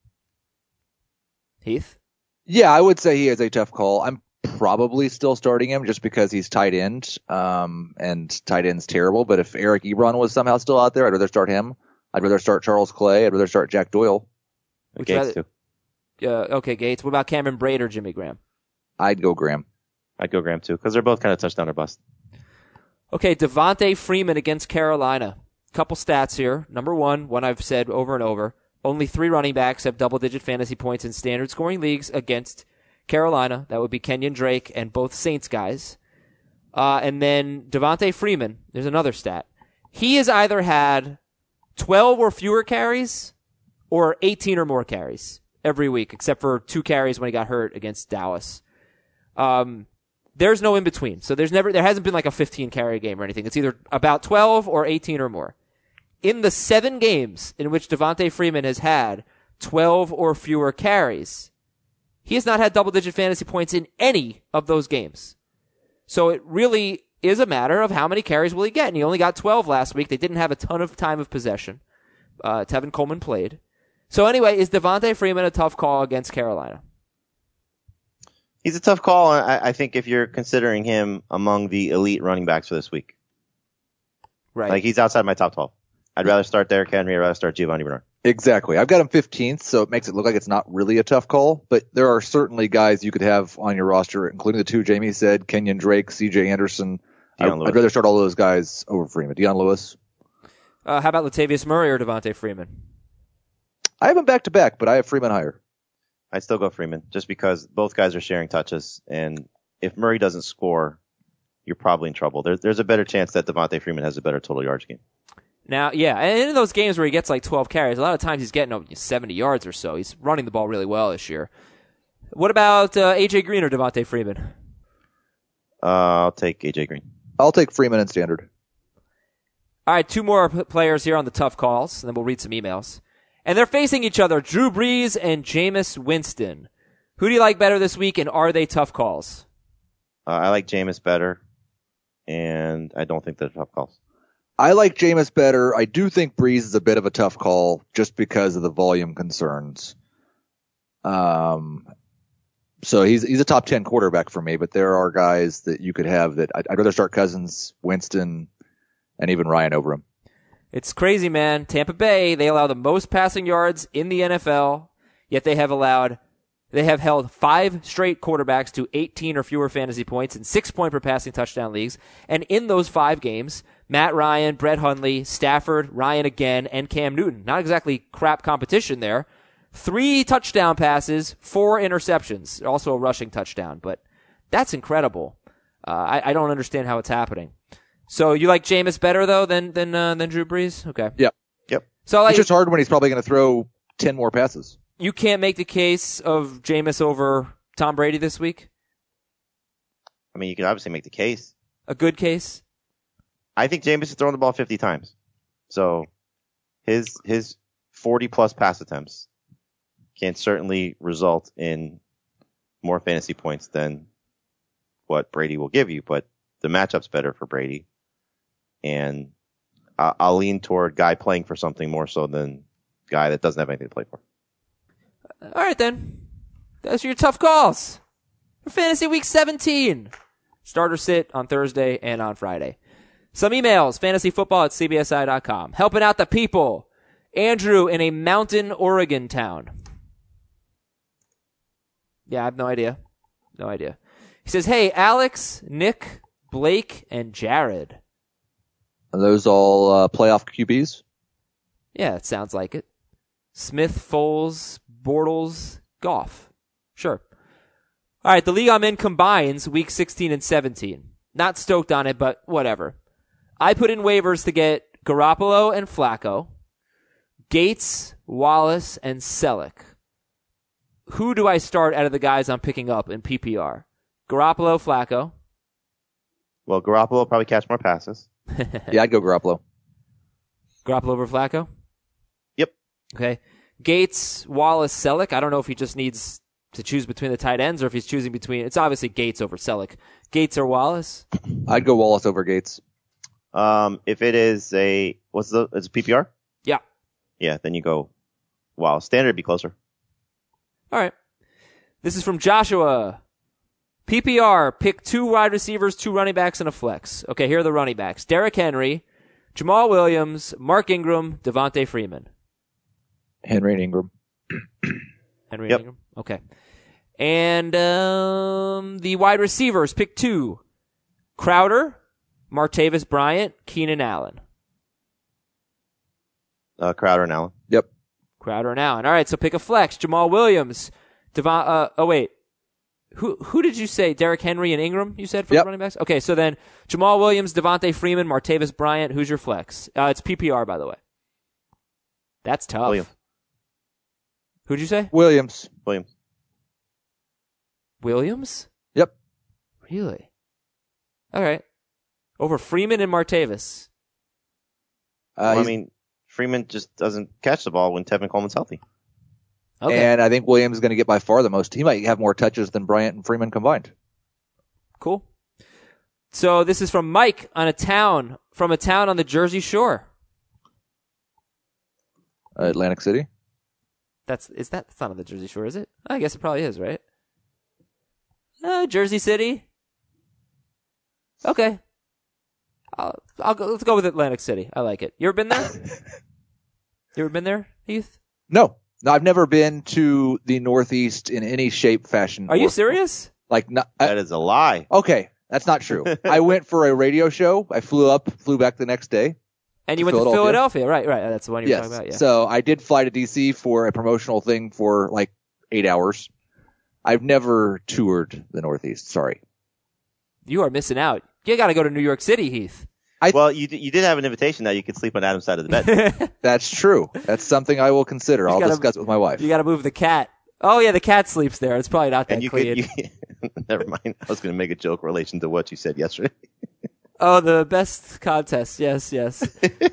Heath? Yeah, I would say he is a tough call. I'm probably still starting him just because he's tight end, um, and tight end's terrible. But if Eric Ebron was somehow still out there, I'd rather start him. I'd rather start Charles Clay. I'd rather start Jack Doyle. Would Gates rather- too. Uh, okay, Gates. What about Cameron Brate or Jimmy Graham? I'd go Graham. I'd go Graham too, because they're both kind of touchdown or bust. Okay, Devontae Freeman against Carolina. Couple stats here. Number one, one I've said over and over. Only three running backs have double-digit fantasy points in standard scoring leagues against Carolina. That would be Kenyon Drake and both Saints guys. Uh, and then Devontae Freeman, there's another stat. He has either had twelve or fewer carries or eighteen or more carries every week, except for two carries when he got hurt against Dallas. Um, there's no in between. So there's never, there hasn't been like a fifteen carry game or anything. It's either about twelve or eighteen or more. In the seven games in which Devontae Freeman has had twelve or fewer carries, he has not had double-digit fantasy points in any of those games. So it really is a matter of how many carries will he get. And he only got twelve last week. They didn't have a ton of time of possession. Uh, Tevin Coleman played. So anyway, is Devontae Freeman a tough call against Carolina? He's a tough call, I, I think, if you're considering him among the elite running backs for this week. Right. Like, he's outside my top twelve. I'd rather start Derrick Henry. I'd rather start Giovanni Bernard. Exactly. I've got him fifteenth, so it makes it look like it's not really a tough call. But there are certainly guys you could have on your roster, including the two Jamie said, Kenyon Drake, C J Anderson. I, I'd rather start all those guys over Freeman. Deion Lewis. Uh, how about Latavius Murray or Devontae Freeman? I have him back to back, but I have Freeman higher. I'd still go Freeman, just because both guys are sharing touches, and if Murray doesn't score, you're probably in trouble. There, there's a better chance that Devontae Freeman has a better total yards game. Now, yeah, and in those games where he gets like twelve carries, a lot of times he's getting over seventy yards or so. He's running the ball really well this year. What about uh, A J Green or Devontae Freeman? Uh, I'll take A J Green. I'll take Freeman in standard. All right, two more p- players here on the tough calls, and then we'll read some emails. And they're facing each other, Drew Brees and Jameis Winston. Who do you like better this week, and are they tough calls? Uh, I like Jameis better, and I don't think they're tough calls. I like Jameis better. I do think Brees is a bit of a tough call just because of the volume concerns. Um, so he's he's a top ten quarterback for me, but there are guys that you could have that I'd, I'd rather start Cousins, Winston, and even Ryan over him. It's crazy, man. Tampa Bay, they allow the most passing yards in the N F L, yet they have allowed They have held five straight quarterbacks to eighteen or fewer fantasy points in six point per passing touchdown leagues. And in those five games, Matt Ryan, Brett Hundley, Stafford, Ryan again, and Cam Newton. Not exactly crap competition there. Three touchdown passes, four interceptions. Also a rushing touchdown, but that's incredible. Uh, I, I don't understand how it's happening. So you like Jameis better though than than uh, than Drew Brees? Okay. Yep. Yep. So like, it's just hard when he's probably going to throw ten more passes. You can't make the case of Jameis over Tom Brady this week? I mean, you could obviously make the case. A good case? I think Jameis has thrown the ball fifty times. So his his forty plus pass attempts can certainly result in more fantasy points than what Brady will give you, but the matchup's better for Brady. And I'll lean toward guy playing for something more so than guy that doesn't have anything to play for. All right, then. Those are your tough calls for Fantasy Week seventeen. Starter sit on Thursday and on Friday. Some emails, fantasyfootball at c b s i dot com. Helping out the people. Andrew in a mountain Oregon town. Yeah, I have no idea. No idea. He says, hey, Alex, Nick, Blake, and Jared. Are those all uh, playoff Q Bs? Yeah, it sounds like it. Smith, Foles, Bortles, Goff. Sure. All right, the league I'm in combines week sixteen and seventeen. Not stoked on it, but whatever. I put in waivers to get Garoppolo and Flacco, Gates, Wallace, and Selleck. Who do I start out of the guys I'm picking up in P P R? Garoppolo, Flacco. Well, Garoppolo will probably catch more passes. Yeah, I'd go Garoppolo. Garoppolo over Flacco? Yep. Okay. Gates, Wallace, Selleck. I don't know if he just needs to choose between the tight ends or if he's choosing between. It's obviously Gates over Selleck. Gates or Wallace? I'd go Wallace over Gates. Um, if it is a, what's the, it's a P P R? Yeah. Yeah, then you go, wow, standard would be closer. All right. This is from Joshua. P P R, pick two wide receivers, two running backs, and a flex. Okay, here are the running backs. Derrick Henry, Jamal Williams, Mark Ingram, Devontae Freeman. Henry and Ingram. Henry Yep. and Ingram? Okay. And um, the wide receivers, pick two. Crowder, Martavis Bryant, Keenan Allen. Uh, Crowder and Allen. Yep. Crowder and Allen. All right, so pick a flex. Jamal Williams, Devon. Uh, oh wait, who who did you say? Derrick Henry and Ingram. You said for Yep. the running backs. Okay, so then Jamal Williams, Devontae Freeman, Martavis Bryant. Who's your flex? Uh, it's P P R, by the way. That's tough. Williams. Who'd you say? Williams. Williams. Williams. Yep. Really? All right. Over Freeman and Martavis. Uh, Well, I he's- mean, Freeman just doesn't catch the ball when Tevin Coleman's healthy. Okay. And I think Williams is going to get by far the most. He might have more touches than Bryant and Freeman combined. Cool. So this is from Mike on a town from a town on the Jersey Shore. Uh, Atlantic City. That's is that that's not on the Jersey Shore, is it? I guess it probably is, right? Uh, Jersey City. Okay. I'll I'll go. Let's go with Atlantic City. I like it. You ever been there? You ever been there, Heath? No, no, I've never been to the Northeast in any shape, fashion. Are you or- serious? Like, not, That is a lie. okay, that's not true. I went for a radio show. I flew up, flew back the next day. And you To went to Philadelphia? Philadelphia, right? Right. That's the one you were Yes. talking about. Yeah. So I did fly to D C for a promotional thing for like eight hours. I've never toured the Northeast. Sorry. You are missing out. You got to go to New York City, Heath. I- Well, you d- you did have an invitation that you could sleep on Adam's side of the bed. That's true. That's something I will consider. I'll gotta- discuss with my wife. You got to move the cat. Oh yeah, the cat sleeps there. It's probably not that and you clean. could. You, never mind. I was going to make a joke in relation to what you said yesterday. Oh, the best contest. Yes, yes.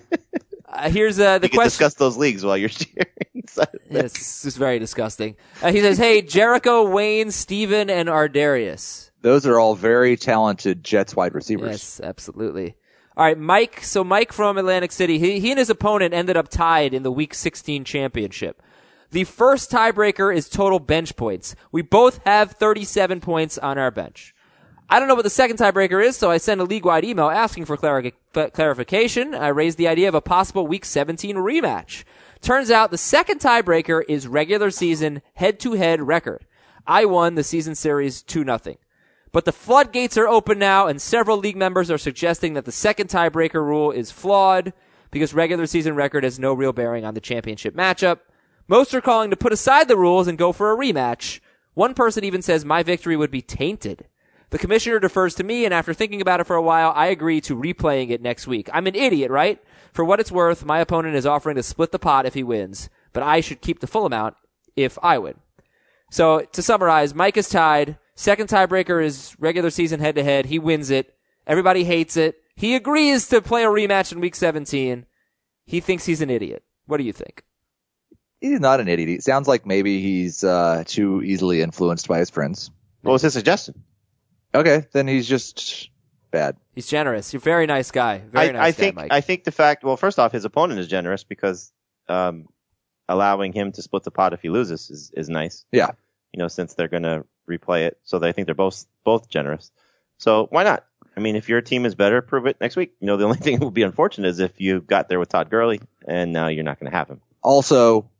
uh, here's uh, the You can question. discuss those leagues while you're cheering. Yes, this is very disgusting. Uh, he says, "Hey, Jericho, Wayne, Steven, and Ardarius." Those are all very talented Jets wide receivers. Yes, absolutely. All right, Mike. So Mike from Atlantic City, he, he and his opponent ended up tied in the Week sixteen championship. The first tiebreaker is total bench points. We both have thirty-seven points on our bench. I don't know what the second tiebreaker is, so I sent a league-wide email asking for clari- clarification. I raised the idea of a possible Week seventeen rematch. Turns out the second tiebreaker is regular season head-to-head record. I won the season series two nothing. But the floodgates are open now, and several league members are suggesting that the second tiebreaker rule is flawed because regular season record has no real bearing on the championship matchup. Most are calling to put aside the rules and go for a rematch. One person even says my victory would be tainted. The commissioner defers to me, and after thinking about it for a while, I agree to replaying it next week. I'm an idiot, right? For what it's worth, my opponent is offering to split the pot if he wins, but I should keep the full amount if I win. So, to summarize, Mike is tied. Second tiebreaker is regular season head-to-head. He wins it. Everybody hates it. He agrees to play a rematch in Week seventeen. He thinks he's an idiot. What do you think? He's not an idiot. It sounds like maybe he's uh, too easily influenced by his friends. What was his suggestion? Okay, then he's just bad. He's generous. You're a very nice guy. Very I, nice I guy, think Mike. I think the fact. Well, first off, his opponent is generous because um, allowing him to split the pot if he loses is, is nice. Yeah. You know, since they're going to replay it, so they think they're both both generous. So why not? I mean, if your team is better, prove it next week. You know, the only thing that would be unfortunate is if you got there with Todd Gurley and now you're not going to have him. Also,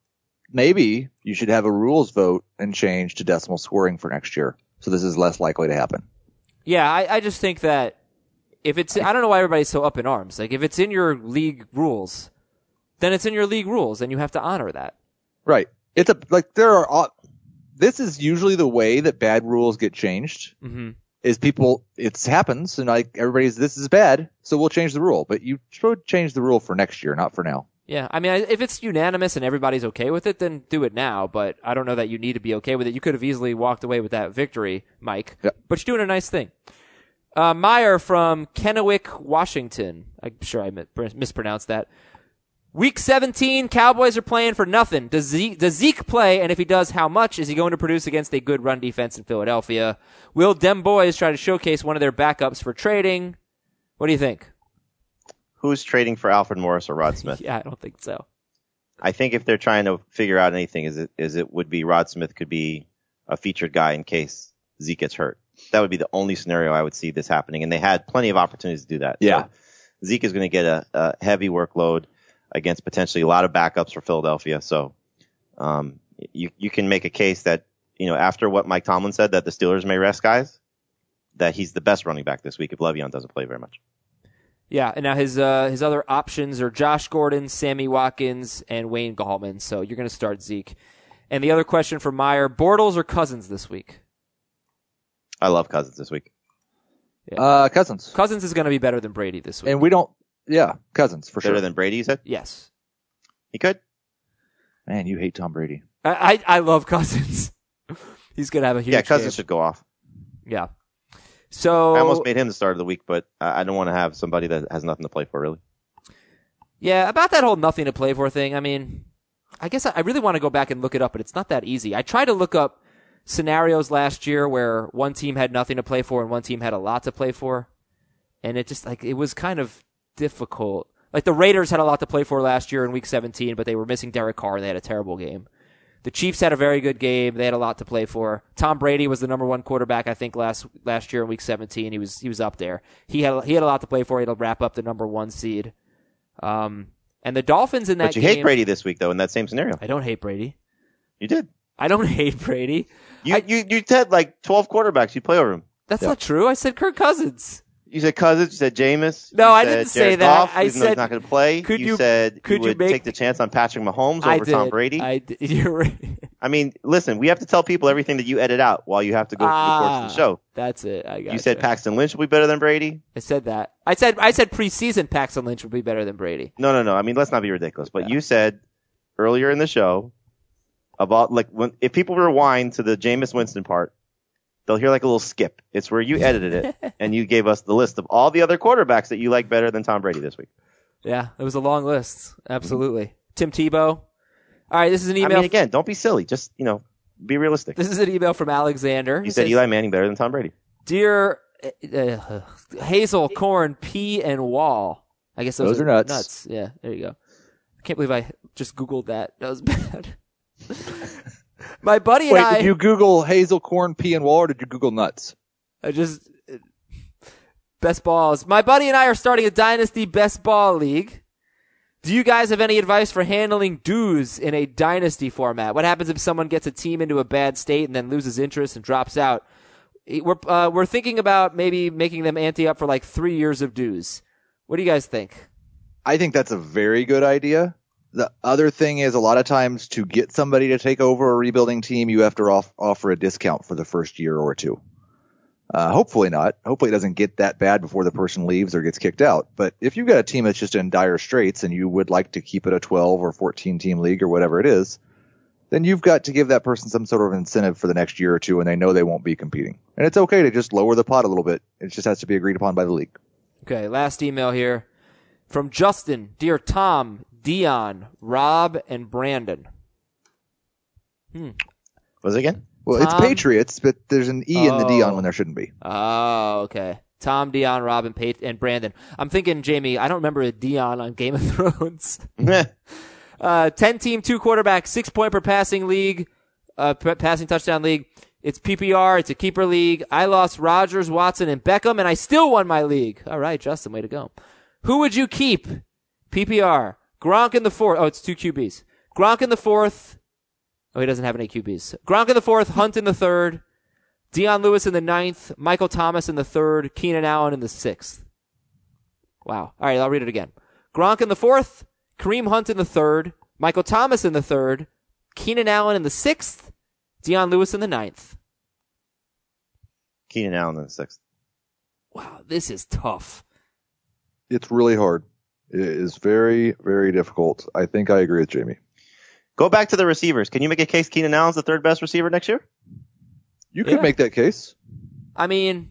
maybe you should have a rules vote and change to decimal scoring for next year, so this is less likely to happen. Yeah, I, I just think that if it's, I don't know why everybody's so up in arms. Like, if it's in your league rules, then it's in your league rules, and you have to honor that. Right. It's a like there are. Uh, this is usually the way that bad rules get changed. Mm-hmm. Is people it happens and like everybody's this is bad, so we'll change the rule. But you should change the rule for next year, not for now. Yeah, I mean, if it's unanimous and everybody's okay with it, then do it now. But I don't know that you need to be okay with it. You could have easily walked away with that victory, Mike. Yep. But you're doing a nice thing. Uh, Meyer from Kennewick, Washington. I'm sure I mispronounced that. Week seventeen, Cowboys are playing for nothing. Does Zeke, does Zeke play? And if he does, how much is he going to produce against a good run defense in Philadelphia? Will Dem Boys try to showcase one of their backups for trading? What do you think? Who's trading for Alfred Morris or Rod Smith? Yeah, I don't think so. I think if they're trying to figure out anything, is it is it would be Rod Smith could be a featured guy in case Zeke gets hurt. That would be the only scenario I would see this happening, and they had plenty of opportunities to do that. Yeah. So Zeke is going to get a, a heavy workload against potentially a lot of backups for Philadelphia. So um, you you can make a case that, you know, after what Mike Tomlin said, that the Steelers may rest guys, that he's the best running back this week if Le'Veon doesn't play very much. Yeah, and now his uh, his other options are Josh Gordon, Sammy Watkins, and Wayne Gallman. So you're going to start Zeke. And the other question for Meyer, Bortles or Cousins this week? I love Cousins this week. Yeah. Uh, Cousins. Cousins is going to be better than Brady this week. And we don't. Yeah, Cousins for Better sure. than Brady, you said? Yes. He could. Man, you hate Tom Brady. I, I, I love Cousins. He's going to have a huge Yeah, Cousins game. should go off. Yeah. So I almost made him the start of the week, but I I don't want to have somebody that has nothing to play for, really. Yeah, about that whole nothing to play for thing, I mean, I guess I, I really want to go back and look it up, but it's not that easy. I tried to look up scenarios last year where one team had nothing to play for and one team had a lot to play for, and it just, like, it was kind of difficult. Like, the Raiders had a lot to play for last year in Week seventeen, but they were missing Derek Carr and they had a terrible game. The Chiefs had a very good game. They had a lot to play for. Tom Brady was the number one quarterback, I think, last last year in Week seventeen. He was he was up there. He had he had a lot to play for. He had to wrap up the number one seed. Um, And the Dolphins in that But you game, hate Brady this week, though, in that same scenario. I don't hate Brady. You did. I don't hate Brady. You I, you you said like twelve quarterbacks you play over him. That's Yeah. not true. I said Kirk Cousins. You said Cousins. You said Jameis. No, you I said didn't say Jared that. Goff, I even though said- he's not going to play. could you, you- said could you you would make- take the chance on Patrick Mahomes I over did. Tom Brady. I did. You're right. I mean, listen, we have to tell people everything that you edit out while you have to go through the course of Ah, the show. That's it. I got You said Paxton Lynch will be better than Brady. I said that. I said I said preseason Paxton Lynch would be better than Brady. No, no, no. I mean, let's not be ridiculous. But you said earlier in the show about like when if people rewind to the Jameis Winston part, they'll hear like a little skip. It's where you edited it and you gave us the list of all the other quarterbacks that you like better than Tom Brady this week. Yeah, it was a long list. Absolutely. Tim Tebow. All right, this is an email. I mean, again, don't be silly. Just, you know, be realistic. This is an email from Alexander. You He said says, Eli Manning better than Tom Brady. Dear uh, uh, Hazel, Corn, P, and Wall. I guess those, Those are nuts. Nuts. Yeah, there you go. I can't believe I just Googled that. That was bad. My buddy and Wait, I. did you Google Hazel, corn, pea, and wall, or did you Google nuts? I just best balls. My buddy and I are starting a dynasty best ball league. Do you guys have any advice for handling dues in a dynasty format? What happens if someone gets a team into a bad state and then loses interest and drops out? We're uh, we're thinking about maybe making them ante up for like three years of dues. What do you guys think? I think that's a very good idea. The other thing is a lot of times to get somebody to take over a rebuilding team, you have to off- offer a discount for the first year or two. Uh, hopefully not. Hopefully it doesn't get that bad before the person leaves or gets kicked out. But if you've got a team that's just in dire straits and you would like to keep it a twelve or fourteen team league or whatever it is, then you've got to give that person some sort of incentive for the next year or two and they know they won't be competing. And it's okay to just lower the pot a little bit. It just has to be agreed upon by the league. Okay, last email here from Justin. Dear Tom, Dion, Rob, and Brandon. Hmm. Was it again? Well, Tom- it's Patriots, but there's an E in the Oh. Dion when there shouldn't be. Oh, okay. Tom, Dion, Rob, and, Pat- and Brandon. I'm thinking, Jamie, I don't remember a Dion on Game of Thrones. uh, ten-team, two-quarterback, six-point per passing league, uh, p- passing touchdown league. It's P P R. It's a keeper league. I lost Rodgers, Watson, and Beckham, and I still won my league. All right, Justin, way to go. Who would you keep? P P R. Gronk in the fourth. Oh, it's two Q Bs. Gronk in the fourth. Oh, he doesn't have any Q Bs. Gronk in the fourth, Hunt in the third, Deion Lewis in the ninth, Michael Thomas in the third, Keenan Allen in the sixth. Wow. All right, I'll read it again. Gronk in the fourth, Kareem Hunt in the third, Michael Thomas in the third, Keenan Allen in the sixth, Deion Lewis in the ninth. Keenan Allen in the sixth. Wow, this is tough. It's really hard. It is very, very difficult. I think I agree with Jamie. Go back to the receivers. Can you make a case Keenan Allen's the third best receiver next year? You could Yeah. make that case. I mean,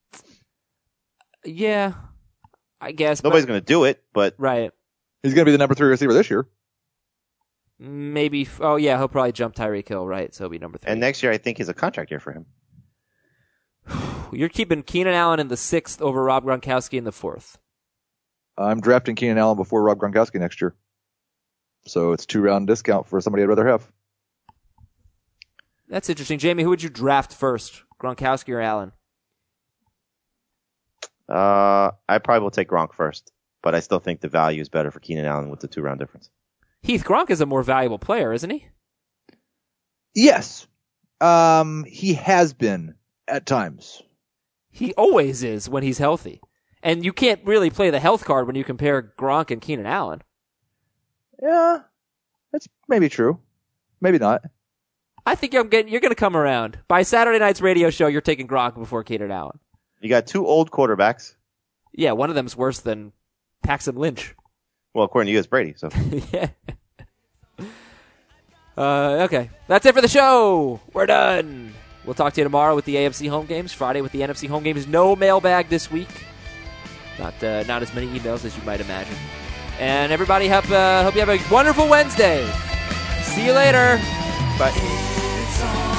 yeah, I guess. but- Nobody's going to do it, but Right. He's going to be the number three receiver this year. Maybe. Oh, yeah, he'll probably jump Tyreek Hill, right? So he'll be number three. and next year I think is a contract year for him. You're keeping Keenan Allen in the sixth over Rob Gronkowski in the fourth. I'm drafting Keenan Allen before Rob Gronkowski next year. So it's two round discount for somebody I'd rather have. That's interesting. Jamie, who would you draft first? Gronkowski or Allen? Uh, I probably will take Gronk first, but I still think the value is better for Keenan Allen with the two round difference. Heath, Gronk is a more valuable player, isn't he? Yes. Um, he has been at times. He always is when he's healthy. And you can't really play the health card when you compare Gronk and Keenan Allen. Yeah. That's maybe true. Maybe not. I think I'm getting, you're going to come around. By Saturday night's radio show, you're taking Gronk before Keenan Allen. You got two old quarterbacks. Yeah, one of them's worse than Paxton Lynch. Well, according to you, it's Brady. So Yeah. Uh, okay. That's it for the show. We're done. We'll talk to you tomorrow with the A F C home games, Friday with the N F C home games. No mailbag this week. Not uh, not as many emails as you might imagine. And everybody, hope, uh, hope you have a wonderful Wednesday. See you later. Bye. It's on.